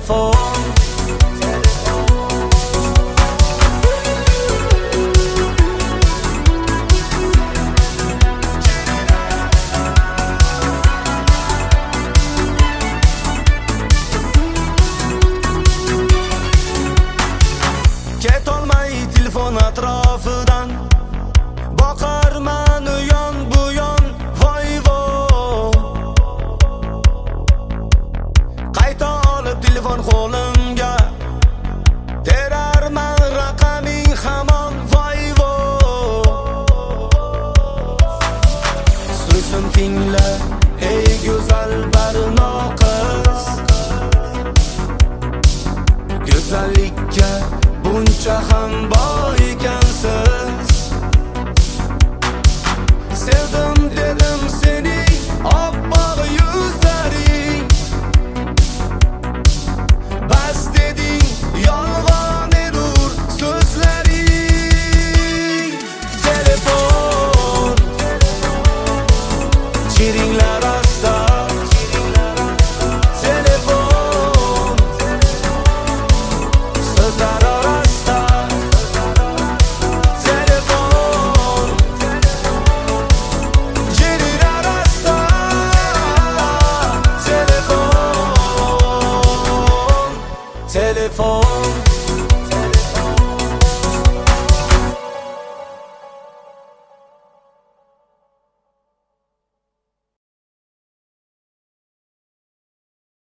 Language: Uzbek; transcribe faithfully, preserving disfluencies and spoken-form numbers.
telefon. Ketolmay telefon atrofidan boqarman u yon bu yon, voy vo. Qayta olib telefon qo'limga, terarman raqaming hamon, voy vo. So'zim tingla ey go'zal barnoqiz, go'zallikka buncha ham boy ekansiz. Sevdim dedim seni, oppoq yuzlaring, bas deding yolg'on edur so'zlaring. Telefon chiringlar asta, telefon so'zlar orasida, telefon chiringlar asta, telefon telefon